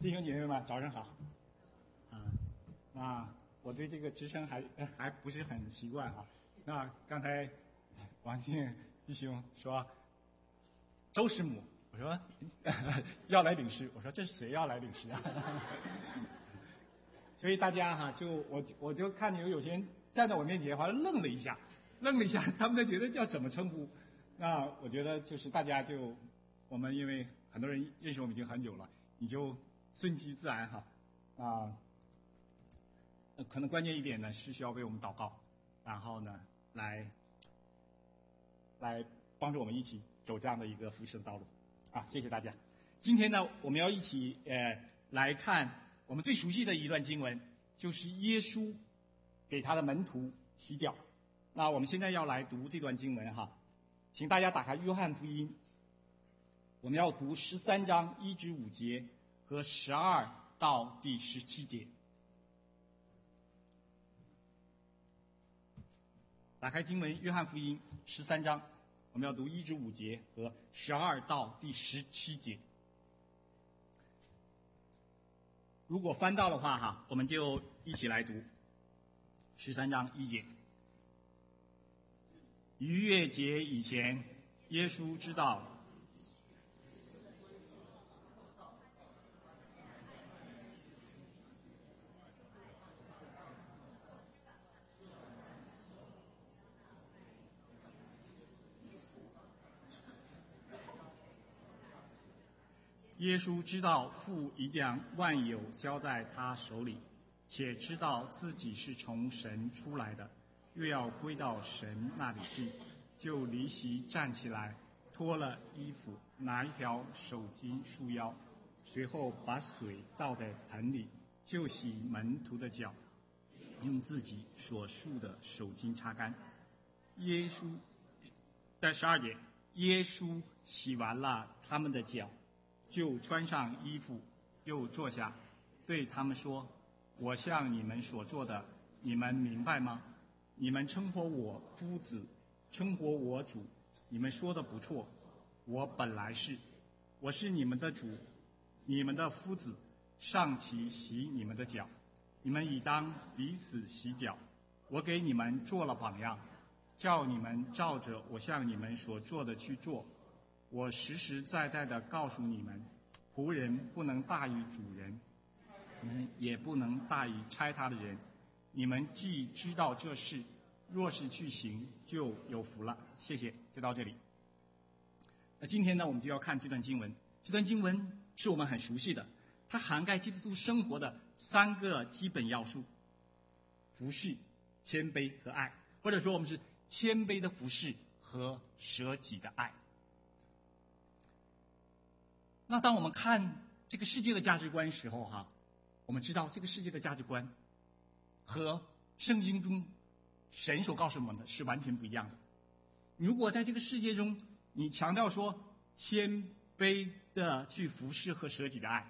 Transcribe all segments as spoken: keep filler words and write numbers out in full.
弟兄姐妹们，早上好。啊，那我对这个职称还还不是很习惯啊。那刚才王静弟兄说周师母，我说要来领诗，我说这是谁要来领诗啊？所以大家哈、啊，就我我就看有有些人站在我面前，好像愣了一下，愣了一下，他们就觉得要怎么称呼？那我觉得就是大家就我们因为很多人认识我们已经很久了，你就顺其自然哈啊。呃，可能关键一点呢是需要为我们祷告，然后呢来来帮助我们一起走这样的一个服侍的道路啊！谢谢大家。今天呢，我们要一起呃来看我们最熟悉的一段经文，就是耶稣给他的门徒洗脚。那我们现在要来读这段经文哈，请大家打开约翰福音，我们要读十三章一至五节和十二到第十七节。打开经文，约翰福音十三章，我们要读一至五节和十二到第十七节。如果翻到的话哈，我们就一起来读十三章一节。逾越节以前，耶稣知道耶稣知道父已将万有交在他手里，且知道自己是从神出来的，又要归到神那里去，就离席站起来，脱了衣服，拿一条手巾束腰，随后把水倒在盆里，就洗门徒的脚，用自己所束的手巾擦干。耶稣在十二节，耶稣洗完了他们的脚，就穿上衣服，又坐下，对他们说：我向你们所做的，你们明白吗？你们称呼我夫子，称呼我主，你们说的不错，我本来是，我是你们的主，你们的夫子，尚且洗你们的脚，你们已当彼此洗脚。我给你们做了榜样，叫你们照着我向你们所做的去做。我实实在在地告诉你们，仆人不能大于主人，你们也不能大于差他的人。你们既知道这事，若是去行，就有福了。谢谢，就到这里。那今天呢，我们就要看这段经文。这段经文是我们很熟悉的，它涵盖基督徒生活的三个基本要素：服侍、谦卑和爱，或者说我们是谦卑的服侍和舍己的爱。那当我们看这个世界的价值观时候哈，我们知道这个世界的价值观和圣经中神所告诉我们的是完全不一样的。如果在这个世界中你强调说谦卑的去服侍和舍己的爱，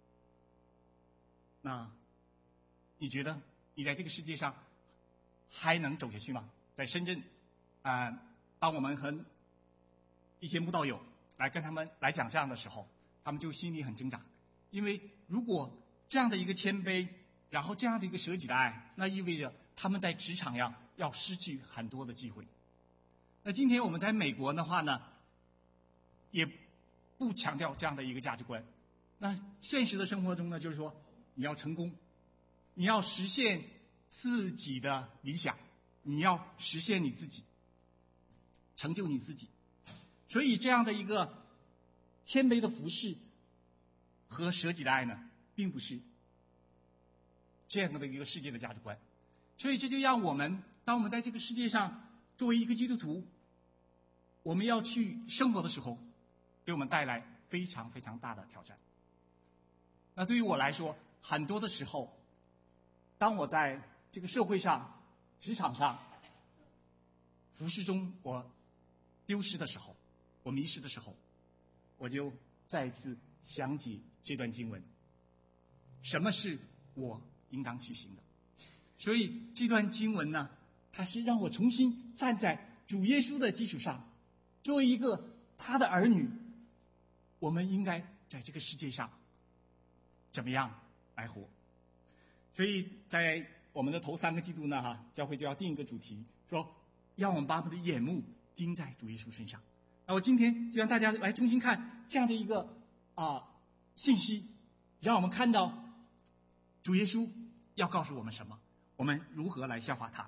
那你觉得你在这个世界上还能走下去吗？在深圳啊、呃，当我们和一些慕道友来跟他们来讲这样的时候，他们就心里很挣扎，因为如果这样的一个谦卑，然后这样的一个舍己的爱，那意味着他们在职场上要失去很多的机会。那今天我们在美国的话呢，也不强调这样的一个价值观。那现实的生活中呢，就是说你要成功，你要实现自己的理想，你要实现你自己，成就你自己。所以这样的一个谦卑的服侍和舍己的爱呢，并不是这样的一个世界的价值观。所以这就让我们，当我们在这个世界上作为一个基督徒，我们要去生活的时候，给我们带来非常非常大的挑战。那对于我来说，很多的时候，当我在这个社会上、职场上、服侍中我丢失的时候，我迷失的时候，我就再一次想起这段经文，什么是我应当去行的。所以这段经文呢，它是让我重新站在主耶稣的基础上，作为一个他的儿女，我们应该在这个世界上怎么样来活。所以在我们的头三个季度呢，哈，教会就要定一个主题，说要我们把我们的眼目盯在主耶稣身上。那我今天就让大家来重新看这样的一个啊信息，让我们看到主耶稣要告诉我们什么，我们如何来效法他。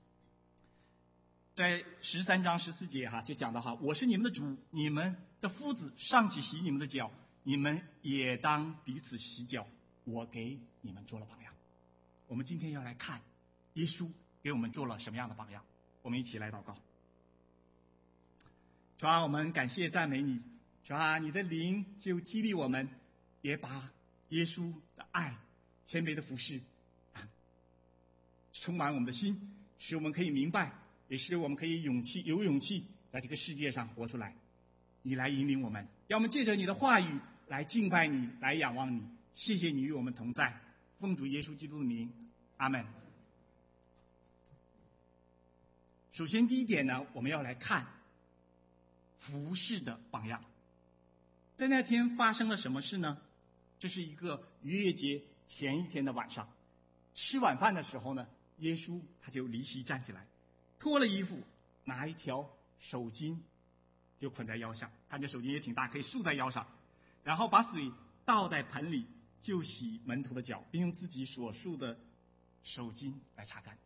在十三章十四节哈，就讲到哈，我是你们的主，你们的夫子尚且洗你们的脚，你们也当彼此洗脚，我给你们做了榜样。我们今天要来看耶稣给我们做了什么样的榜样，我们一起来祷告。主啊，我们感谢赞美你，主啊，你的灵就激励我们，也把耶稣的爱、谦卑的服侍啊，充满我们的心，使我们可以明白，也使我们可以勇气有勇气在这个世界上活出来。你来引领我们，让我们借着你的话语来敬拜你，来仰望你。谢谢你与我们同在，奉主耶稣基督的名，阿们。首先第一点呢，我们要来看服事的榜样。在那天发生了什么事呢？这是一个逾越节前一天的晚上，吃晚饭的时候呢，耶稣他就离席站起来，脱了衣服，拿一条手巾就捆在腰上，看这手巾也挺大，可以束在腰上，然后把水倒在盆里，就洗门徒的脚，并用自己所束的手巾来擦干。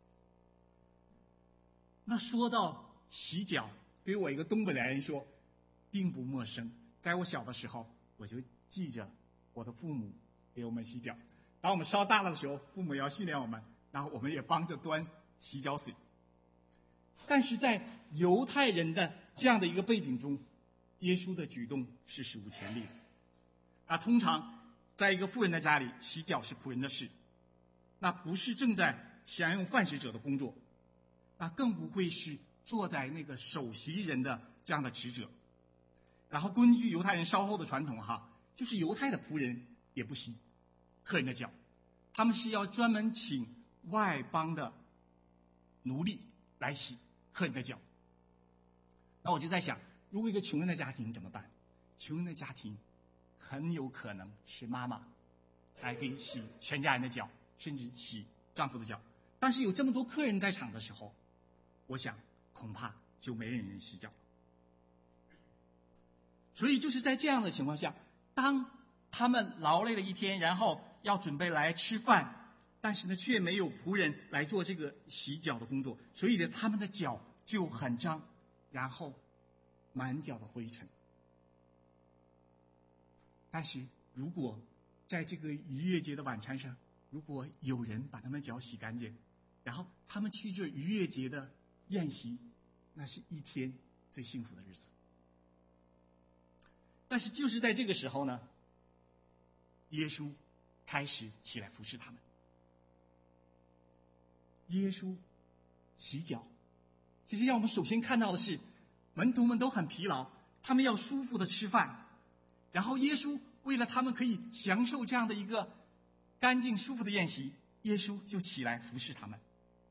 那说到洗脚，对于我一个东北来人说并不陌生。在我小的时候，我就记着我的父母给我们洗脚，当我们稍大了的时候，父母也要训练我们，然后我们也帮着端洗脚水。但是在犹太人的这样的一个背景中，耶稣的举动是史无前例的。那通常在一个富人的家里，洗脚是仆人的事，那不是正在享用饭食者的工作，那更不会是坐在那个首席人的这样的职责。然后根据犹太人稍后的传统哈，就是犹太的仆人也不洗客人的脚，他们是要专门请外邦的奴隶来洗客人的脚。那我就在想，如果一个穷人的家庭怎么办？穷人的家庭很有可能是妈妈来给洗全家人的脚，甚至洗丈夫的脚。但是有这么多客人在场的时候，我想恐怕就没人能洗脚。所以就是在这样的情况下，当他们劳累了一天，然后要准备来吃饭，但是呢却没有仆人来做这个洗脚的工作，所以呢他们的脚就很脏，然后满脚的灰尘。但是如果在这个逾越节的晚餐上，如果有人把他们脚洗干净，然后他们去这逾越节的宴席，那是一天最幸福的日子。但是就是在这个时候呢，耶稣开始起来服侍他们。耶稣洗脚，其实让我们首先看到的是，门徒们都很疲劳，他们要舒服的吃饭，然后耶稣为了他们可以享受这样的一个干净舒服的宴席，耶稣就起来服侍他们。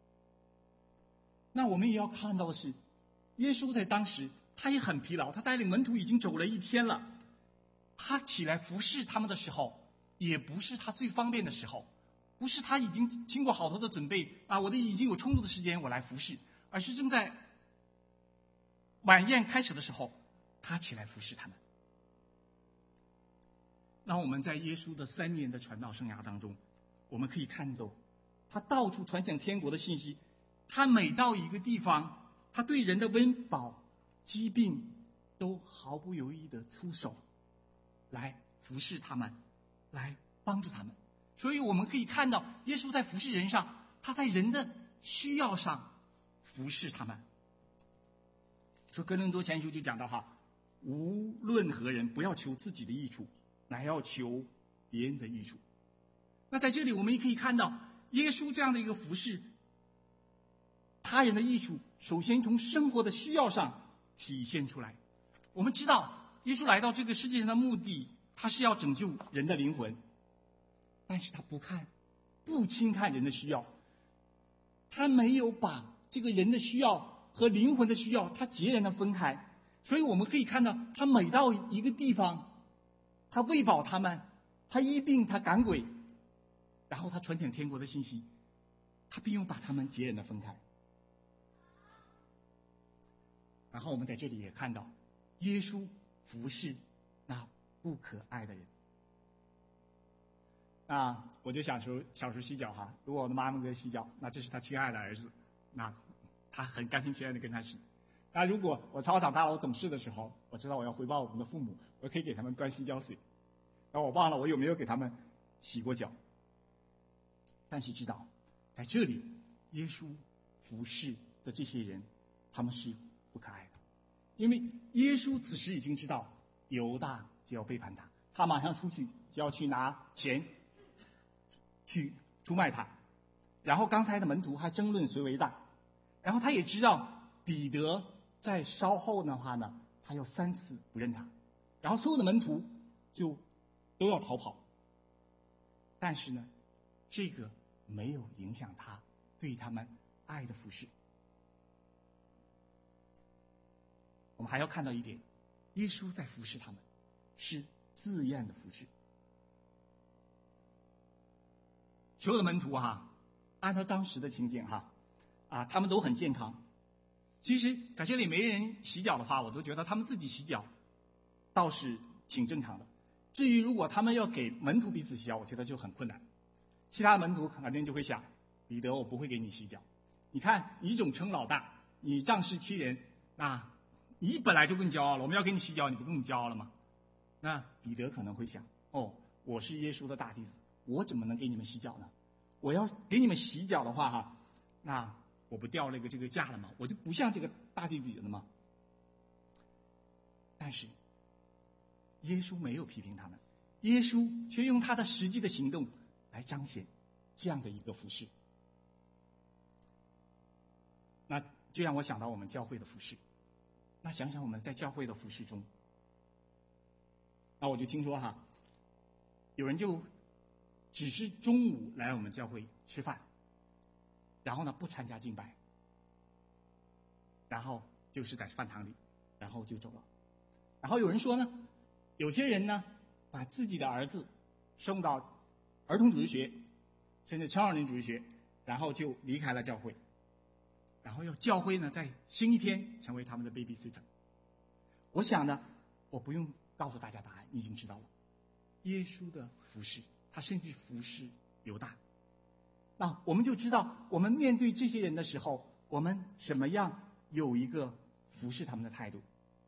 那我们也要看到的是，耶稣在当时他也很疲劳，他带领门徒已经走了一天了，他起来服侍他们的时候，也不是他最方便的时候，不是他已经经过好多的准备啊，我的已经有充足的时间我来服侍，而是正在晚宴开始的时候，他起来服侍他们。那我们在耶稣的三年的传道生涯当中，我们可以看到他到处传讲天国的信息，他每到一个地方，他对人的温饱疾病都毫不犹豫地出手来服侍他们，来帮助他们。所以我们可以看到耶稣在服侍人上，他在人的需要上服侍他们。说哥林多前书就讲到哈，无论何人不要求自己的益处，乃要求别人的益处。那在这里我们也可以看到耶稣这样的一个服侍他人的益处，首先从生活的需要上体现出来。我们知道耶稣来到这个世界上的目的，他是要拯救人的灵魂，但是他不看不轻看人的需要，他没有把这个人的需要和灵魂的需要他截然的分开。所以我们可以看到他每到一个地方，他喂饱他们， 他医病，他赶鬼，然后他传讲天国的信息，他并没有把他们截然的分开。然后我们在这里也看到，耶稣服侍那不可爱的人。那我就小时候小时候洗脚哈，如果我的妈妈给我洗脚，那这是他亲爱的儿子，那他很甘心情愿的跟他洗。那如果我稍微长大了，我懂事的时候，我知道我要回报我们的父母，我可以给他们端洗脚水。然后我忘了我有没有给他们洗过脚。但是知道，在这里，耶稣服侍的这些人，他们是不可爱的，因为耶稣此时已经知道犹大就要背叛他，他马上出去就要去拿钱去出卖他。然后刚才的门徒还争论谁为大，然后他也知道彼得在稍后的话呢，他要三次不认他，然后所有的门徒就都要逃跑。但是呢，这个没有影响他对他们爱的服侍。我们还要看到一点，耶稣在服侍他们是自愿的服侍。所有的门徒哈，按照当时的情景哈，啊，他们都很健康。其实在这里没人洗脚的话，我都觉得他们自己洗脚倒是挺正常的。至于如果他们要给门徒彼此洗脚，我觉得就很困难。其他的门徒肯定就会想，彼得，我不会给你洗脚。你看，你总称老大，你仗势欺人，那你本来就更骄傲了，我们要给你洗脚，你不更骄傲了吗？那彼得可能会想，哦，我是耶稣的大弟子，我怎么能给你们洗脚呢？我要给你们洗脚的话哈，那我不掉了一个这个架了吗？我就不像这个大弟子了吗？但是耶稣没有批评他们，耶稣却用他的实际的行动来彰显这样的一个服事。那就让我想到我们教会的服事。那想想我们在教会的服事中，那我就听说哈，有人就只是中午来我们教会吃饭，然后呢不参加敬拜，然后就是在饭堂里，然后就走了。然后有人说呢，有些人呢把自己的儿子送到儿童主日学，甚至青少年主日学，然后就离开了教会，然后要教会呢在星期天成为他们的 babysitter。 我想呢，我不用告诉大家答案，你已经知道了。耶稣的服事，他甚至服事犹大。那我们就知道，我们面对这些人的时候，我们怎么样有一个服事他们的态度。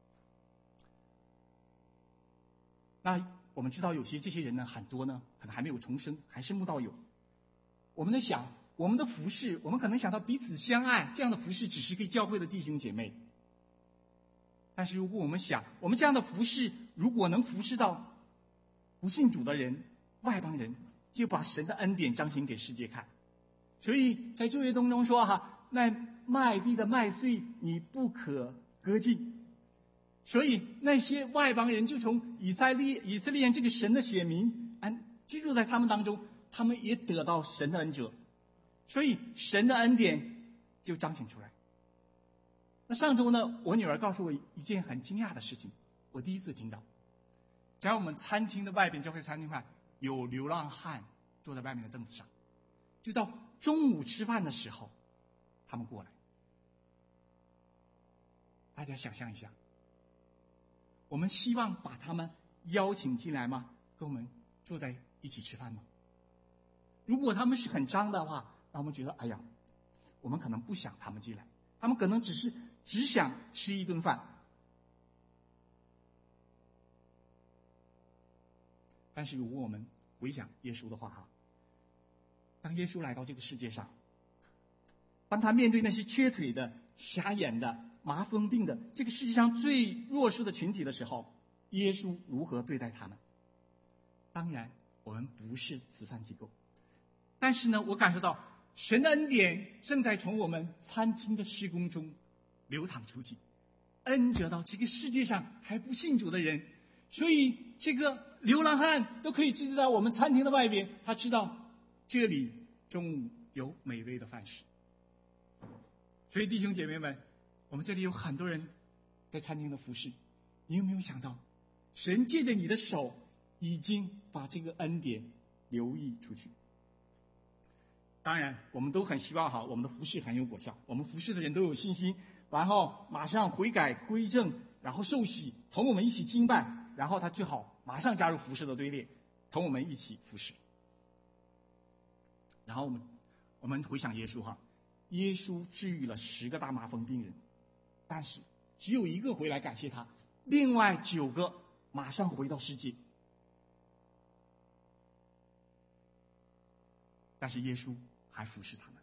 那我们知道有些这些人呢，很多呢可能还没有重生，还是慕道友。我们在想，我们的服事，我们可能想到彼此相爱，这样的服事只是给教会的弟兄姐妹。但是如果我们想，我们这样的服事如果能服事到不信主的人、外邦人，就把神的恩典彰显给世界看。所以在旧约当中说哈，那麦地的麦穗你不可割尽。所以那些外邦人就从以色列以色列人这个神的选民安居住在他们当中，他们也得到神的恩泽，所以神的恩典就彰显出来。那上周呢，我女儿告诉我一件很惊讶的事情，我第一次听到，在我们餐厅的外边，教会餐厅外有流浪汉坐在外面的凳子上，就到中午吃饭的时候，他们过来。大家想象一下，我们希望把他们邀请进来吗？跟我们坐在一起吃饭吗？如果他们是很脏的话，让我们觉得哎呀，我们可能不想他们进来，他们可能只是只想吃一顿饭。但是如果我们回想耶稣的话哈，当耶稣来到这个世界上，当他面对那些缺腿的、瞎眼的、麻风病的这个世界上最弱势的群体的时候，耶稣如何对待他们？当然我们不是慈善机构，但是呢，我感受到神的恩典正在从我们餐厅的施工中流淌出去，恩泽到这个世界上还不信主的人。所以这个流浪汉都可以知道我们餐厅的外边，他知道这里中午有美味的饭食。所以弟兄姐妹们，我们这里有很多人在餐厅的服侍，你有没有想到神借着你的手已经把这个恩典流溢出去。当然我们都很希望哈，我们的服事很有果效，我们服事的人都有信心，然后马上悔改归正，然后受洗，同我们一起敬拜，然后他最好马上加入服事的队列，同我们一起服事。然后我们我们回想耶稣哈，耶稣治愈了十个大麻风病人，但是只有一个回来感谢他，另外九个马上回到世界。但是耶稣还服侍他们。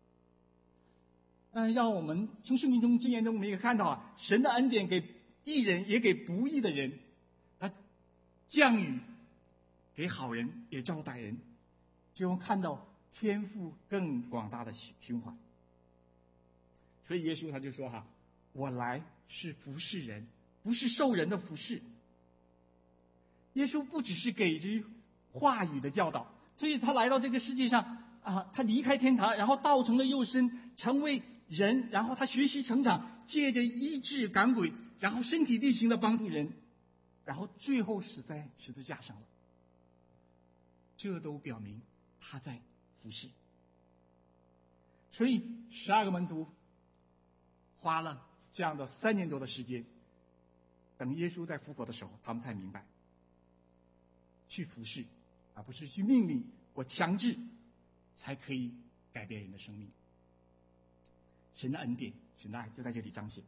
嗯，让我们从圣经中箴言中我们也看到啊，神的恩典给义人也给不义的人，他降雨给好人也招歹人，就能看到天赋更广大的循环。所以耶稣他就说哈，我来是服侍人，不是受人的服侍。耶稣不只是给予话语的教导，所以他来到这个世界上啊，他离开天堂，然后道成了肉身，成为人，然后他学习成长，借着医治赶鬼，然后身体力行的帮助人，然后最后死在十字架上了。这都表明他在服侍。所以十二个门徒花了这样的三年多的时间，等耶稣在复活的时候，他们才明白，去服侍而不是去命令或强制才可以改变人的生命。神的恩典，神的爱就在这里彰显。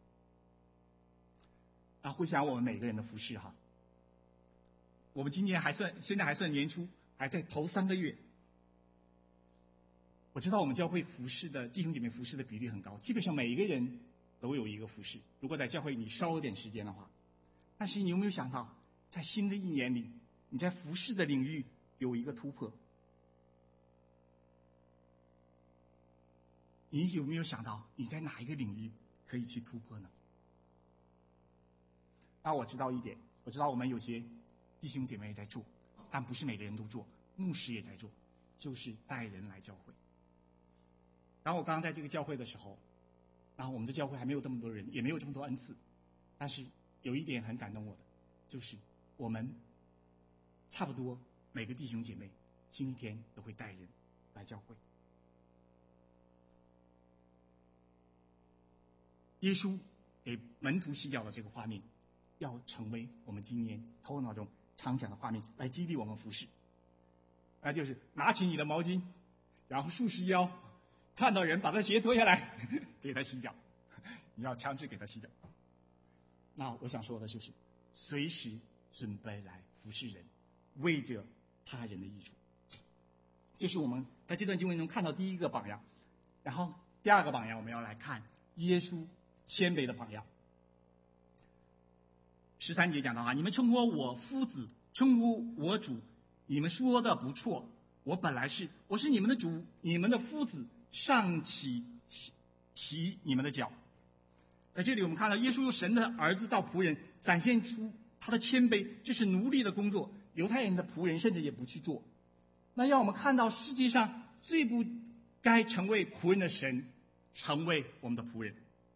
啊，回想我们每个人的服侍哈，我们今年还算现在还算年初，还在头三个月。我知道我们教会服侍的弟兄姐妹服侍的比例很高，基本上每一个人都有一个服侍。如果在教会你稍一点时间的话，但是你有没有想到，在新的一年里，你在服侍的领域有一个突破？你有没有想到你在哪一个领域可以去突破呢？那我知道一点，我知道我们有些弟兄姐妹也在做，但不是每个人都做，牧师也在做，就是带人来教会。当我刚刚在这个教会的时候，然后我们的教会还没有这么多人，也没有这么多恩赐，但是有一点很感动我的，就是我们差不多每个弟兄姐妹星期天都会带人来教会。耶稣给门徒洗脚的这个画面，要成为我们今年头脑中常想的画面，来激励我们服侍。那就是拿起你的毛巾，然后束实腰，看到人把他鞋脱下来，给他洗脚。你要强制给他洗脚。那我想说的就是，随时准备来服侍人，为着他人的益处。这是我们在这段经文中看到第一个榜样。然后第二个榜样，我们要来看耶稣谦卑的榜样。十三节讲到啊，你们称呼我夫子，称呼我主，你们说的不错。我本来是，我是你们的主，你们的夫子，上起洗洗你们的脚。在这里我们看到耶稣由神的儿子到仆人，展现出他的谦卑，这是奴隶的工作，犹太人的仆人甚至也不去做。那让我们看到世界上最不该成为仆人的神，成为我们的仆人。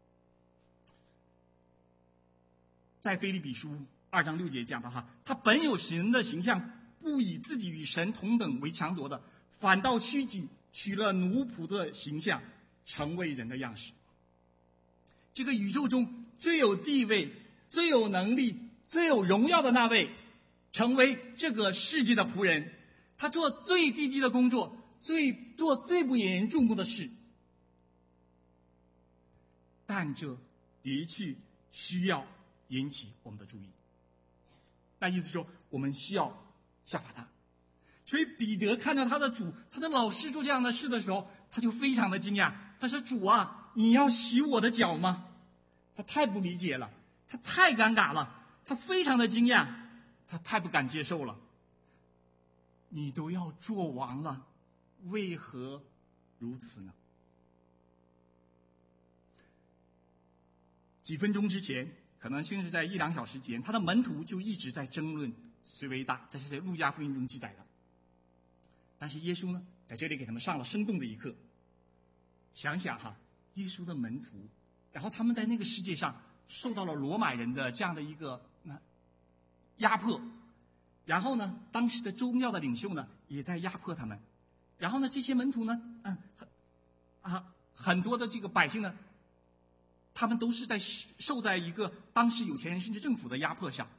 在腓立比书二章六节讲到哈，他本有神的形象，不以自己与神同等为强夺的，反倒虚己，取了奴仆的形象，成为人的样式。这个宇宙中最有地位、最有能力、最有荣耀的那位，成为这个世界的仆人，他做最低级的工作，最做最不引人注目的事。但这的确需要引起我们的注意。那意思说，我们需要效法他。所以彼得看到他的主，他的老师做这样的事的时候，他就非常的惊讶。他说：“主啊，你要洗我的脚吗？”他太不理解了，他太尴尬了，他非常的惊讶，他太不敢接受了。你都要做王了，为何如此呢？几分钟之前，可能甚至在一两小时前，他的门徒就一直在争论谁为大，这是在路加福音中记载的。但是耶稣呢，在这里给他们上了生动的一课。想想哈，耶稣的门徒，然后他们在那个世界上受到了罗马人的这样的一个那压迫， 然后呢，当时的宗教的领袖呢，也在压迫他们。然后呢，这些门徒呢，嗯，很啊，很多的这个百姓呢，他们都是在受在一个当时有钱人甚至政府的压迫下。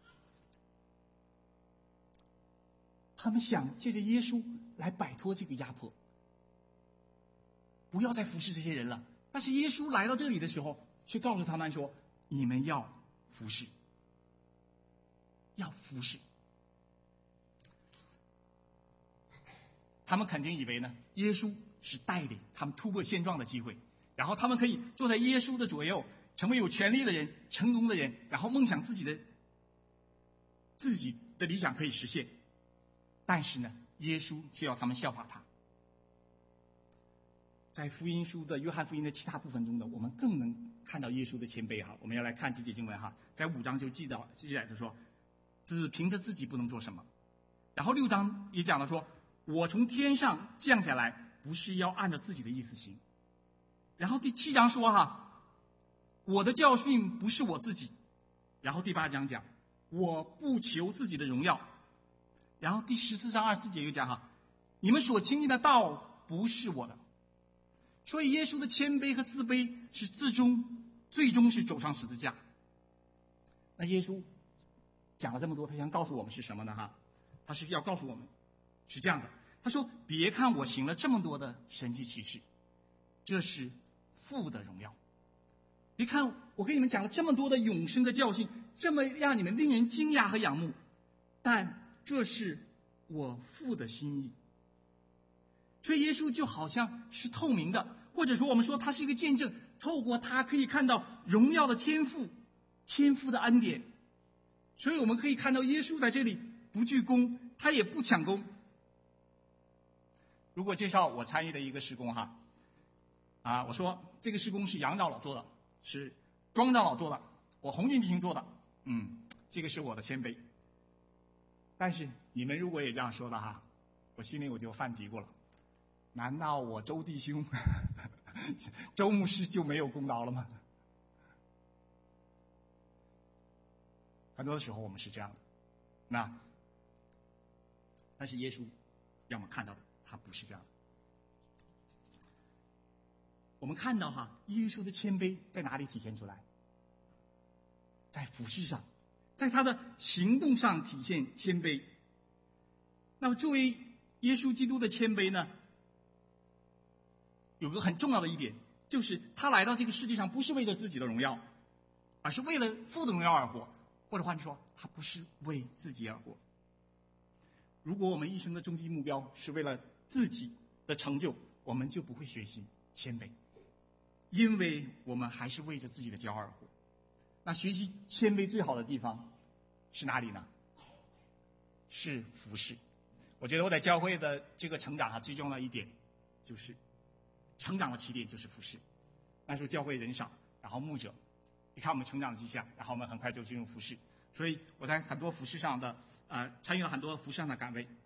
他们想借着耶稣来摆脱这个压迫，不要再服侍这些人了。但是耶稣来到这里的时候，却告诉他们说：“你们要服侍，要服侍。”他们肯定以为呢，耶稣是带领他们突破现状的机会，然后他们可以坐在耶稣的左右，成为有权力的人、成功的人，然后梦想自己的自己的理想可以实现。但是呢，耶稣却要他们效法他。在福音书的约翰福音的其他部分中呢，我们更能看到耶稣的谦卑哈。我们要来看几节经文哈，在五章就记到记载着说，只凭着自己不能做什么。然后六章也讲了说，我从天上降下来，不是要按照自己的意思行。然后第七章说哈，我的教训不是我自己。然后第八章讲，我不求自己的荣耀。然后第十四章二十四节又讲哈，你们所经历的道不是我的。所以耶稣的谦卑和自卑是至终最终是走上十字架。那耶稣讲了这么多，他想告诉我们是什么呢哈？他是要告诉我们是这样的，他说：别看我行了这么多的神迹奇事，这是父的荣耀。别看我跟你们讲了这么多的永生的教训，这么让你们令人惊讶和仰慕，但这是我父的心意。所以耶稣就好像是透明的，或者说我们说他是一个见证，透过他可以看到荣耀的天父，天父的恩典。所以我们可以看到耶稣在这里不居功，他也不抢功。如果介绍我参与的一个施工哈，啊，我说这个施工是杨长老做的，是庄长老做的，我红军弟兄做的，嗯，这个是我的谦卑。但是你们如果也这样说的哈，我心里我就犯嘀咕了，难道我周弟兄周牧师就没有功劳了吗？很多的时候我们是这样的，那但是耶稣让我们看到的他不是这样的。我们看到哈，耶稣的谦卑在哪里体现出来？在服事上，在他的行动上体现谦卑。那么作为耶稣基督的谦卑呢，有个很重要的一点，就是他来到这个世界上不是为了自己的荣耀，而是为了父的荣耀而活。或者换句说，他不是为自己而活。如果我们一生的终极目标是为了自己的成就，我们就不会学习谦卑，因为我们还是为着自己的骄傲而活。那学习谦卑最好的地方是哪里呢？是服事。我觉得我在教会的这个成长上最重要的一点就是成长的起点就是服事。那时候教会人少，然后牧者一看我们成长的迹象，然后我们很快就进入服事。所以我在很多服事上的呃参与了很多服事上的岗位，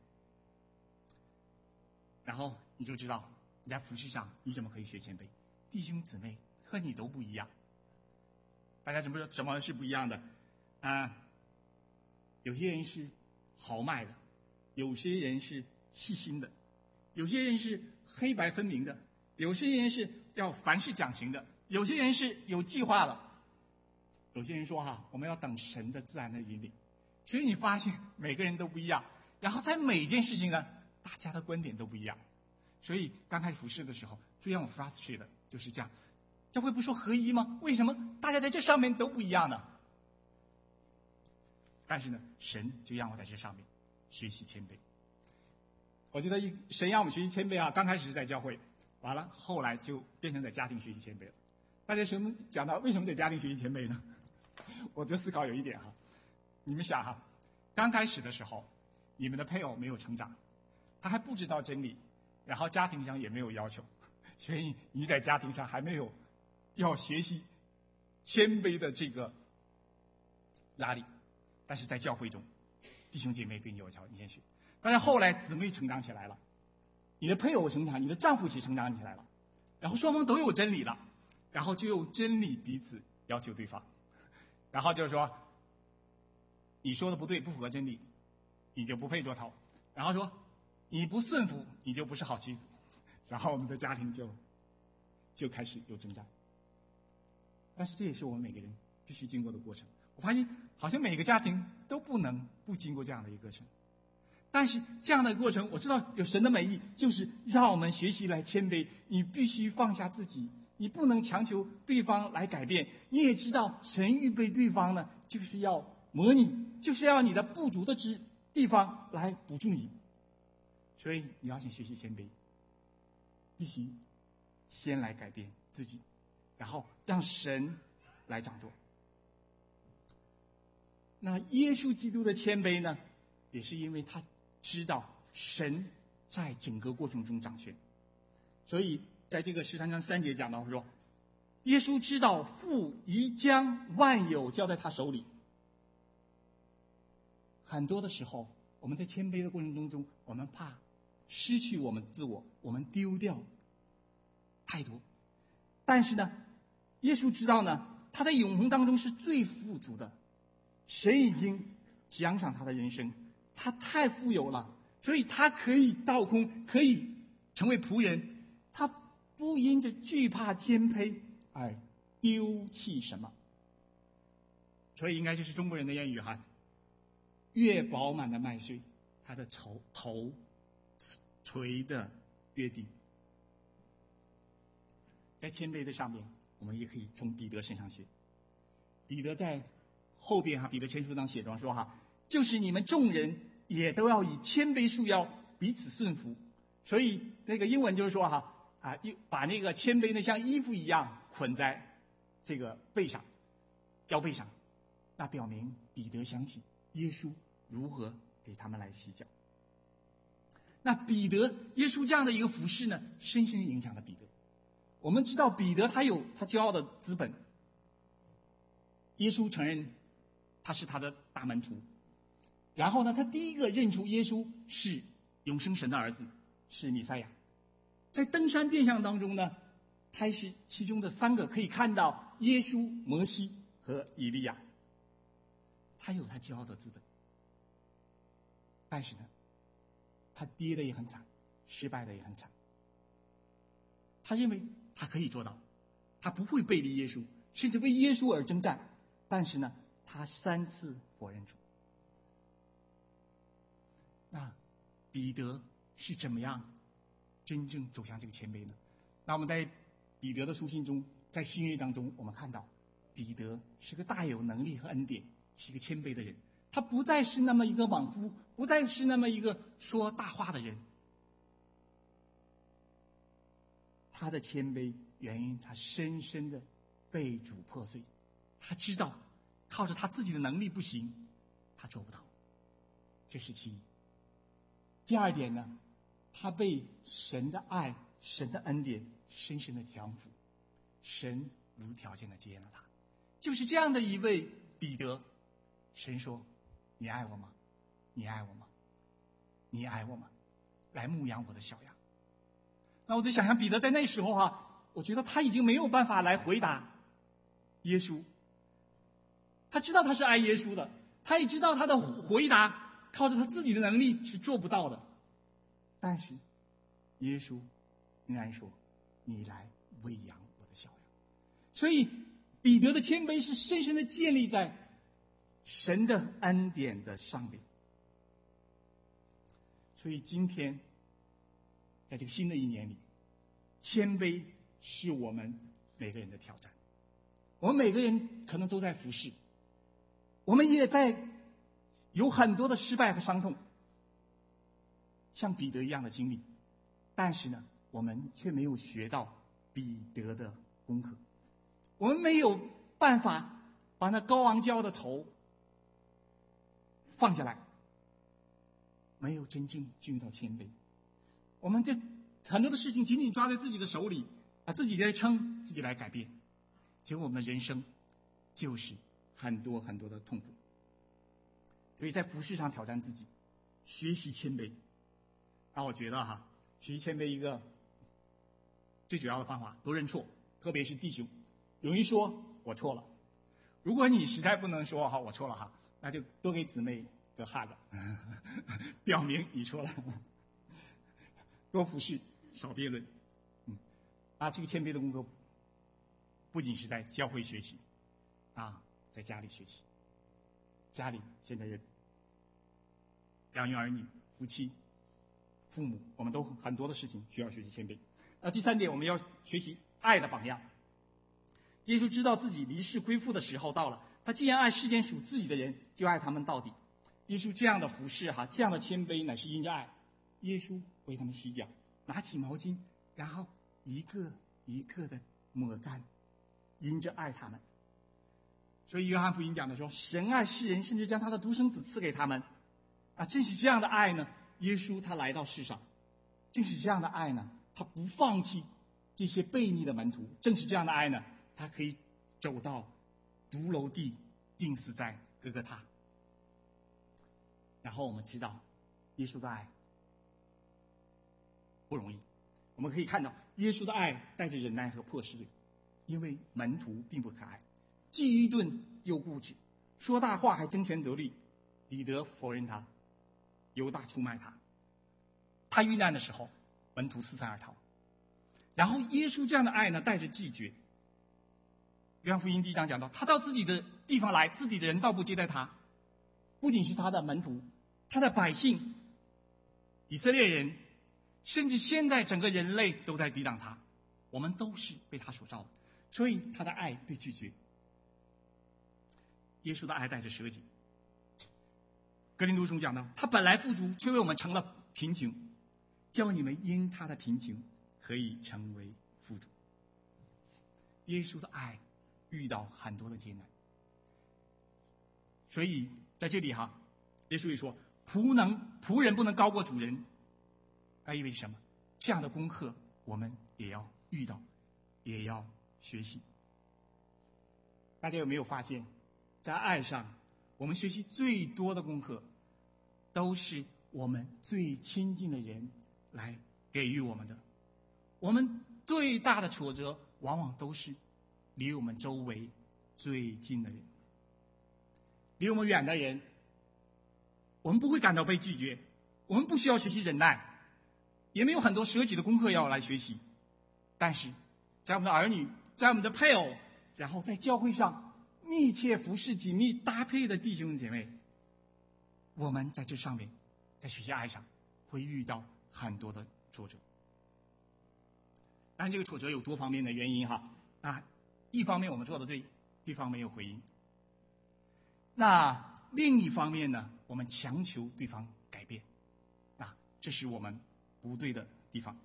然后你就知道你在服事上你怎么可以学谦卑。弟兄姊妹和你都不一样，大家怎么怎么是不一样的啊、呃？有些人是豪迈的，有些人是细心的，有些人是黑白分明的，有些人是要凡事讲情的，有些人是有计划的。有些人说哈，我们要等神的自然的引领。所以你发现每个人都不一样，然后在每一件事情呢，大家的观点都不一样。所以刚开始服事的时候，最让我 frustrate 的就是这样，教会不说合一吗？为什么大家在这上面都不一样呢？但是呢，神就让我在这上面学习谦卑。我觉得神让我们学习谦卑啊，刚开始是在教会，完了后来就变成在家庭学习谦卑了。大家什么讲到为什么在家庭学习谦卑呢？我就思考有一点哈，你们想哈，刚开始的时候，你们的配偶没有成长，他还不知道真理，然后家庭上也没有要求，所以你在家庭上还没有要学习谦卑的这个压力。但是在教会中，弟兄姐妹对你有要求，你先学。但是后来姊妹成长起来了，你的配偶成长，你的丈夫也成长起来了，然后双方都有真理了，然后就用真理彼此要求对方。然后就是说，你说的不对，不符合真理， 你就不配做头，然后说你不顺服，你就不是好妻子，然后我们的家庭就就开始有征战。但是这也是我们每个人必须经过的过程。我发现好像每个家庭都不能不经过这样的一个过程，但是这样的过程，我知道有神的美意，就是让我们学习来谦卑。你必须放下自己，你不能强求对方来改变。你也知道神预备对方呢，就是要磨你，就是要你的不足的之地方来补助你。所以你要先学习谦卑，必须先来改变自己，然后让神来掌舵。那耶稣基督的谦卑呢，也是因为他知道神在整个过程中掌权。所以在这个十三章三节讲到说，耶稣知道父已将万有交在他手里。很多的时候我们在谦卑的过程当中，我们怕失去我们自我，我们丢掉太多。但是呢，耶稣知道呢，他在永恒当中是最富足的，神已经奖赏他的人生，他太富有了，所以他可以倒空，可以成为仆人，他不因着惧怕谦卑而丢弃什么。所以应该就是中国人的谚语哈，越饱满的麦穗，他的头头垂的越低。在谦卑的上面，我们也可以从彼得身上学。彼得在后边哈，彼得前书当写着说哈，就是你们众人也都要以谦卑束腰，彼此顺服。所以那个英文就是说哈啊，把那个谦卑呢像衣服一样捆在这个背上，腰背上。那表明彼得相信耶稣如何给他们来洗脚。那彼得耶稣这样的一个服事呢，深深影响了彼得。我们知道彼得他有他骄傲的资本，耶稣承认他是他的大门徒，然后呢，他第一个认出耶稣是永生神的儿子，是弥赛亚。在登山变相当中呢，他是其中的三个可以看到耶稣、摩西和以利亚。他有他骄傲的资本，但是呢，他跌得也很惨，失败的也很惨。他认为他可以做到，他不会背离耶稣，甚至为耶稣而征战。但是呢，他三次否认主。那彼得是怎么样真正走向这个谦卑呢？那我们在彼得的书信中，在新约当中，我们看到彼得是个大有能力和恩典，是一个谦卑的人。他不再是那么一个莽夫，不再是那么一个说大话的人。他的谦卑源于他深深的被主破碎，他知道靠着他自己的能力不行，他做不到，这是其一。第二点呢，他被神的爱、神的恩典深深的降服，神无条件的接纳了他。就是这样的一位彼得，神说：“你爱我吗？你爱我吗？你爱我吗？来牧养我的小羊。”那我就想象彼得在那时候啊，我觉得他已经没有办法来回答耶稣。他知道他是爱耶稣的，他也知道他的回答靠着他自己的能力是做不到的。但是耶稣仍然说：“你来喂养我的小羊。”所以彼得的谦卑是深深的建立在神的恩典的上面。所以今天在这个新的一年里，谦卑是我们每个人的挑战。我们每个人可能都在服侍，我们也在有很多的失败和伤痛，像彼得一样的经历，但是呢，我们却没有学到彼得的功课。我们没有办法把那高昂骄傲的头放下来，没有真正进入到谦卑。我们这很多的事情紧紧抓在自己的手里啊，自己在撑，自己来改变，结果我们的人生就是很多很多的痛苦。所以在服事上挑战自己，学习谦卑。那我觉得哈，学习谦卑一个最主要的方法，多认错，特别是弟兄，勇于说我错了。如果你实在不能说哈我错了哈，那就多给姊妹的哈子，表明你错了，多服侍，少辩论。嗯，啊，这个谦卑的功课，不仅是在教会学习，啊，在家里学习。家里现在人养育儿女、夫妻、父母，我们都很多的事情需要学习谦卑。那第三点，我们要学习爱的榜样。耶稣知道自己离世归父的时候到了，他既然爱世间属自己的人，就爱他们到底。耶稣这样的服侍哈，这样的谦卑乃是因着爱。耶稣为他们洗脚，拿起毛巾，然后一个一个的抹干，因着爱他们。所以约翰福音讲的说，神爱世人，甚至将他的独生子赐给他们。啊，正是这样的爱呢，耶稣他来到世上，正是这样的爱呢，他不放弃这些悖逆的门徒，正是这样的爱呢，他可以走到独楼地，钉死在哥哥他。然后我们知道，耶稣的爱不容易。我们可以看到，耶稣的爱带着忍耐和破失，因为门徒并不可爱，既愚钝又固执，说大话还争权夺利。彼得否认他，犹大出卖他。他遇难的时候，门徒四散而逃。然后耶稣这样的爱呢，带着拒绝。约翰福音第一章讲到，他到自己的地方来，自己的人倒不接待他。不仅是他的门徒，他的百姓，以色列人，甚至现在整个人类都在抵挡他。我们都是被他所造的，所以他的爱被拒绝。耶稣的爱带着舍己。哥林多书讲到，他本来富足，却为我们成了贫穷，叫你们因他的贫穷可以成为富足。耶稣的爱遇到很多的艰难，所以在这里哈，耶稣也说，仆能仆人不能高过主人。那意味着什么？这样的功课我们也要遇到，也要学习。大家有没有发现，在爱上，我们学习最多的功课，都是我们最亲近的人来给予我们的。我们最大的挫折，往往都是离我们周围最近的人。离我们远的人，我们不会感到被拒绝，我们不需要学习忍耐，也没有很多舍己的功课要来学习。但是在我们的儿女，在我们的配偶，然后在教会上密切服侍、紧密搭配的弟兄姐妹，我们在这上面，在学习爱上，会遇到很多的挫折。当然，这个挫折有多方面的原因哈。啊，一方面我们做的对，对方没有回应；那另一方面呢，我们强求对方改变，啊，这是我们不对的地方。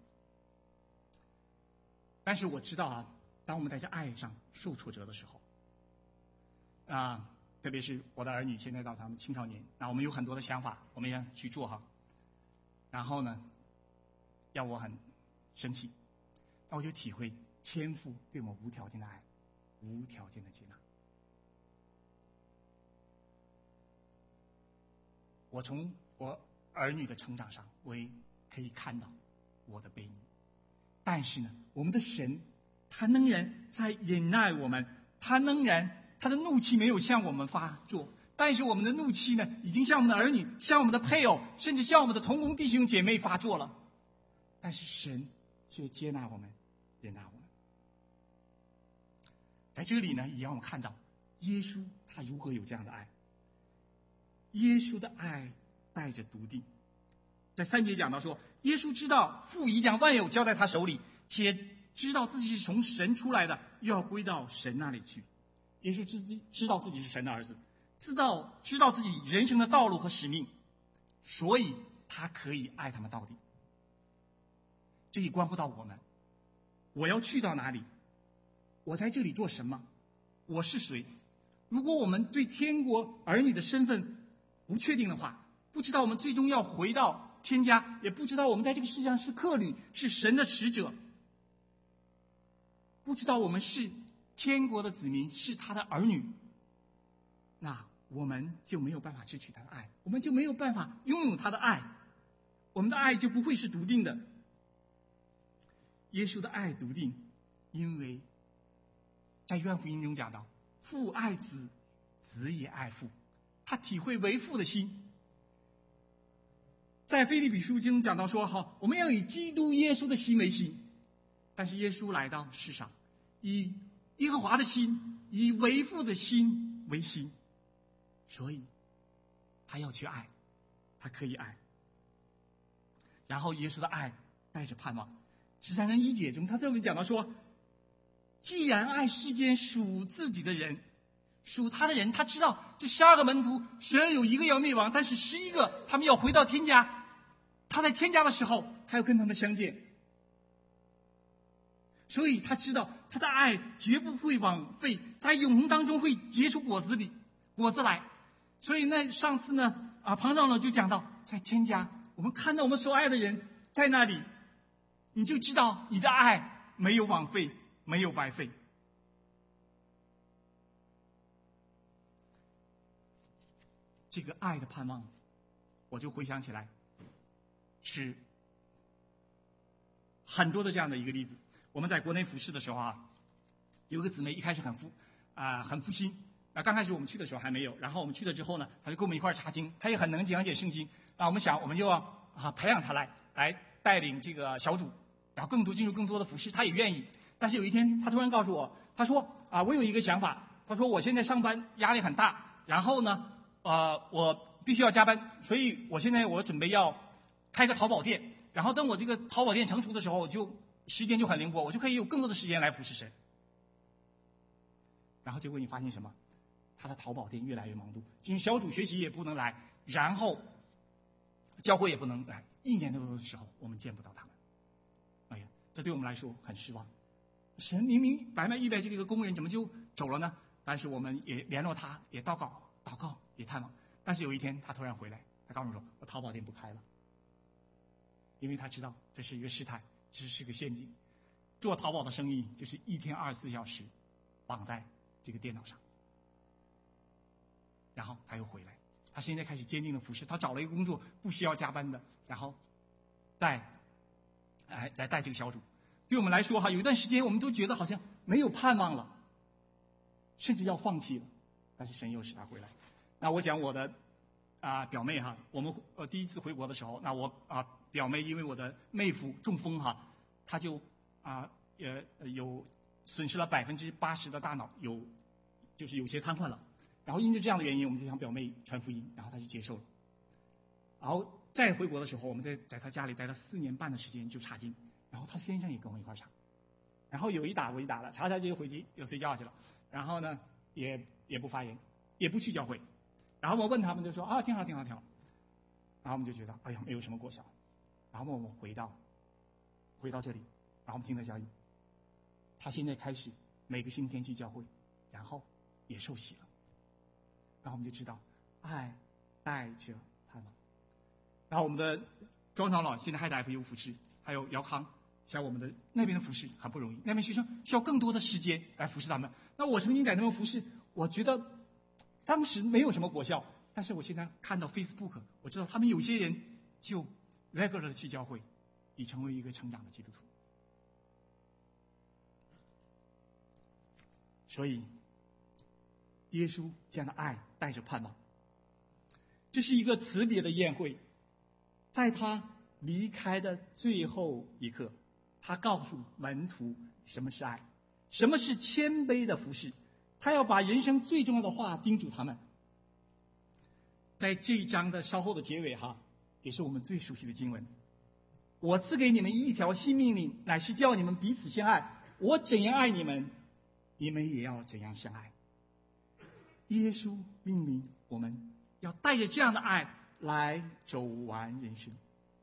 但是我知道啊，当我们在这爱上受挫折的时候，啊，特别是我的儿女现在到他们青少年，那我们有很多的想法，我们要去做哈。然后呢，要我很生气，那我就体会天父对我们无条件的爱，无条件的接纳。我从我儿女的成长上，我也可以看到我的背逆。但是呢，我们的神，他仍然在忍耐我们，他仍然他的怒气没有向我们发作，但是我们的怒气呢，已经向我们的儿女、向我们的配偶，甚至向我们的同工弟兄姐妹发作了。但是神却接纳我们，忍耐我们。在这里呢，也让我们看到耶稣他如何有这样的爱。耶稣的爱带着笃定。在三节讲到说，耶稣知道父已将万有交在他手里，且知道自己是从神出来的，又要归到神那里去。耶稣知知道自己是神的儿子，知道知道自己人生的道路和使命，所以他可以爱他们到底。这也关乎到我们，我要去到哪里？我在这里做什么？我是谁？如果我们对天国儿女的身份不确定的话，不知道我们最终要回到天家，也不知道我们在这个世界上是客旅，是神的使者，不知道我们是天国的子民，是他的儿女，那我们就没有办法支取他的爱，我们就没有办法拥有他的爱，我们的爱就不会是笃定的。耶稣的爱笃定，因为在约翰福音中讲到，父爱子，子也爱父，他体会为父的心。 在腓立比书经讲到说，好，我们要以基督耶稣的心为心。但是耶稣来到世上，以耶和华的心，以为父的心为心，所以他要去爱，他可以爱。然后耶稣的爱带着盼望。十三章一节中，他这里讲到说，既然爱世间属自己的人，属他的人，他知道这十二个门徒虽然有一个要灭亡，但是十一个他们要回到天家，他在天家的时候，他要跟他们相见。所以他知道他的爱绝不会枉费，在永恒当中会结出果子里果子来。所以那上次呢，啊，庞长老就讲到，在天家，我们看到我们所爱的人在那里，你就知道你的爱没有枉费，没有白费。这个爱的盼望，我就回想起来，是很多的这样的一个例子。我们在国内服侍的时候啊，有一个姊妹一开始很负啊、呃、很负心啊，刚开始我们去的时候还没有，然后我们去了之后呢，她就跟我们一块儿查经，她也很能讲解圣经啊。我们想，我们就要啊培养她来来带领这个小组，然后更多进入更多的服侍，她也愿意。但是有一天，她突然告诉我，她说啊，我有一个想法，她说我现在上班压力很大，然后呢，呃，我必须要加班，所以我现在我准备要开个淘宝店，然后等我这个淘宝店成熟的时候，我就时间就很灵活，我就可以有更多的时间来服侍神。然后结果你发现什么？他的淘宝店越来越忙碌，就是小组学习也不能来，然后教会也不能来，一年多的时候我们见不到他们。哎呀，这对我们来说很失望。神明明白白预备这个工人，怎么就走了呢？但是我们也联络他，也祷告祷告也探望。但是有一天他突然回来，他告诉我说，我淘宝店不开了，因为他知道这是一个试探，这是个陷阱。做淘宝的生意就是一天二十四小时绑在这个电脑上。然后他又回来，他现在开始坚定的服侍，他找了一个工作不需要加班的，然后带哎来带这个小组。对我们来说哈，有一段时间我们都觉得好像没有盼望了，甚至要放弃了，但是神又使他回来。那我讲我的啊、呃、表妹哈，我们呃第一次回国的时候，那我啊、呃、表妹因为我的妹夫中风哈，他就啊也、呃、有损失了百分之八十的大脑，有就是有些瘫痪了。然后因着这样的原因，我们就向表妹传福音，然后她就接受了。然后再回国的时候，我们在在她家里待了四年半的时间就查经，然后她先生也跟我们一块查。然后有一打无一打的，查查就回去又睡觉去了。然后呢，也也不发言，也不去教会。然后我问他们就说啊，挺好，挺好，挺好。然后我们就觉得哎呀，没有什么果效。然后我们回到回到这里，然后我们听他消息，他现在开始每个星期天去教会，然后也受洗了。然后我们就知道，爱带着盼望。然后我们的庄长老现在还在 F U 服侍，还有姚康，像我们的那边的服侍很不容易，那边学生需要更多的时间来服侍他们。那我曾经在那边服侍，我觉得当时没有什么果效，但是我现在看到 Facebook， 我知道他们有些人就 regular 的去教会，已成为一个成长的基督徒。所以耶稣这样的爱带着盼望。这是一个辞别的宴会，在他离开的最后一刻，他告诉门徒什么是爱，什么是谦卑的服侍。他要把人生最重要的话叮嘱他们。在这一章的稍后的结尾哈，也是我们最熟悉的经文，我赐给你们一条新命令，乃是叫你们彼此相爱。我怎样爱你们，你们也要怎样相爱。耶稣命令我们要带着这样的爱来走完人生。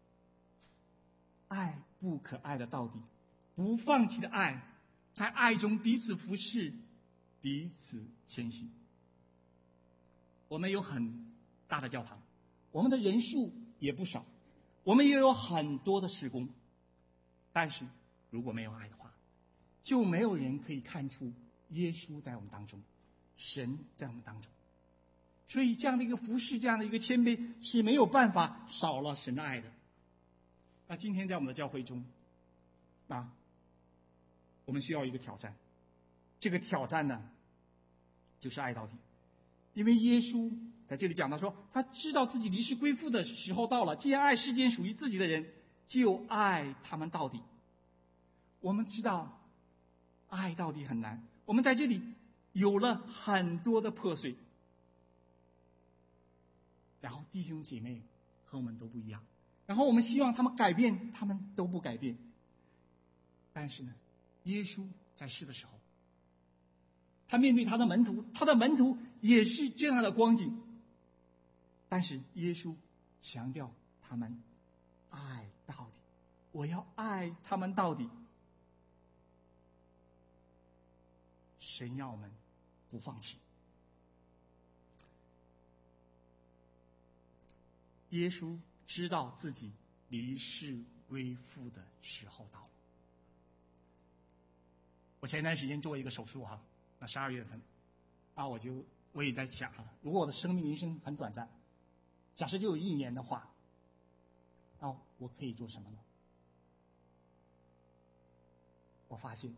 爱不可爱的到底，不放弃的爱，在爱中彼此服侍，彼此谦虚。我们有很大的教堂，我们的人数也不少，我们也有很多的事工，但是如果没有爱的话，就没有人可以看出耶稣在我们当中，神在我们当中。所以这样的一个服侍，这样的一个谦卑，是没有办法少了神的爱的。那今天在我们的教会中啊，我们需要一个挑战，这个挑战呢就是爱到底。因为耶稣在这里讲到说，他知道自己离世归父的时候到了，既然爱世间属于自己的人，就爱他们到底。我们知道爱到底很难，我们在这里有了很多的破碎，然后弟兄姐妹和我们都不一样，然后我们希望他们改变，他们都不改变。但是呢，耶稣在世的时候，他面对他的门徒，他的门徒也是这样的光景，但是耶稣强调他们爱到底，我要爱他们到底。神要我们不放弃。耶稣知道自己离世归父的时候到了。我前一段时间做一个手术哈，那十二月份啊，我就我也在想哈，如果我的生命人生很短暂，假设就有一年的话，那我可以做什么呢？我发现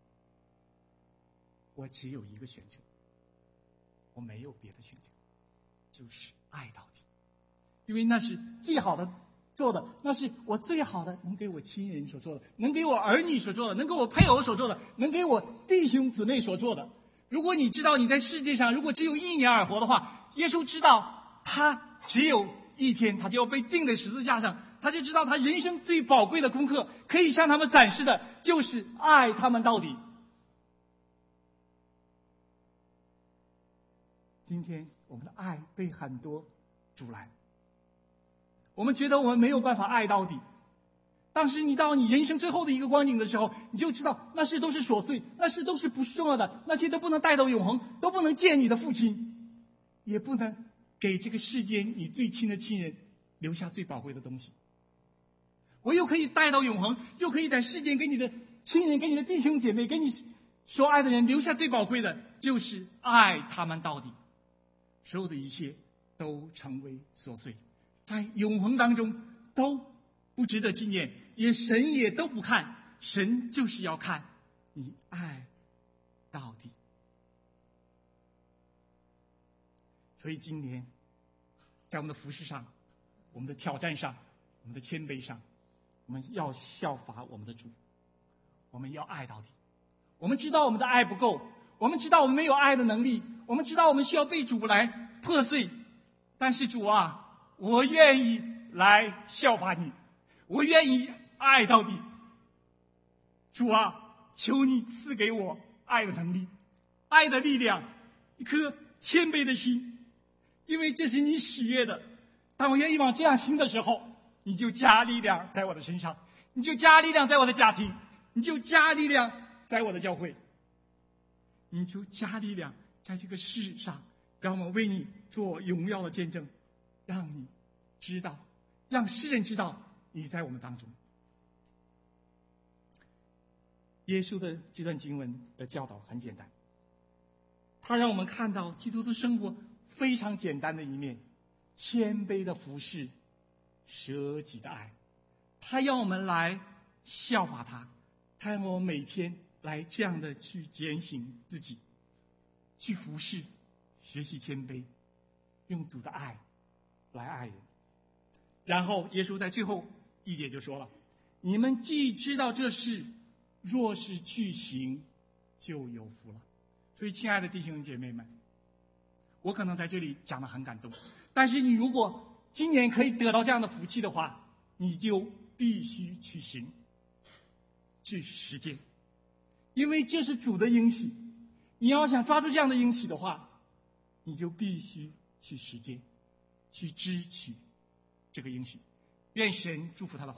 我只有一个选择，我没有别的选择，就是爱到底。因为那是最好的做的，那是我最好的能给我亲人所做的，能给我儿女所做的，能给我配偶所做的，能给我弟兄姊妹所做的。如果你知道你在世界上如果只有一年而活的话，耶稣知道他只有一天，他就要被钉在十字架上，他就知道他人生最宝贵的功课可以向他们展示的就是爱他们到底。今天我们的爱被很多阻拦，我们觉得我们没有办法爱到底，但是你到你人生最后的一个光景的时候，你就知道那些都是琐碎，那些都是不重要的，那些都不能带到永恒，都不能见你的父亲，也不能给这个世间你最亲的亲人留下最宝贵的东西。我又可以带到永恒，又可以在世间给你的亲人，给你的弟兄姐妹，给你所爱的人留下最宝贵的，就是爱他们到底。所有的一切都成为琐碎，在永恒当中都不值得纪念，也神也都不看，神就是要看你爱到底。所以今年在我们的服事上，我们的挑战上，我们的谦卑上，我们要效法我们的主，我们要爱到底。我们知道我们的爱不够，我们知道我们没有爱的能力，我们知道我们需要被主来破碎，但是主啊，我愿意来效法你，我愿意爱到底。主啊，求你赐给我爱的能力，爱的力量，一颗谦卑的心，因为这是你喜悦的。当我愿意往这样行的时候，你就加力量在我的身上，你就加力量在我的家庭，你就加力量在我的教会，你就加力量在这个世上，让我们为你做荣耀的见证，让你知道，让世人知道你在我们当中。耶稣的这段经文的教导很简单，他让我们看到基督的生活非常简单的一面，谦卑的服侍，舍己的爱。他要我们来效法他，他让我们每天来这样的去检省自己，去服侍，学习谦卑，用主的爱来爱人。然后耶稣在最后一节就说了，你们既知道这事，若是去行，就有福了。所以亲爱的弟兄姐妹们，我可能在这里讲得很感动，但是你如果今年可以得到这样的福气的话，你就必须去行，去实践，因为这是主的应许。你要想抓住这样的应许的话，你就必须去实践，去支取这个应许。愿神祝福他的话。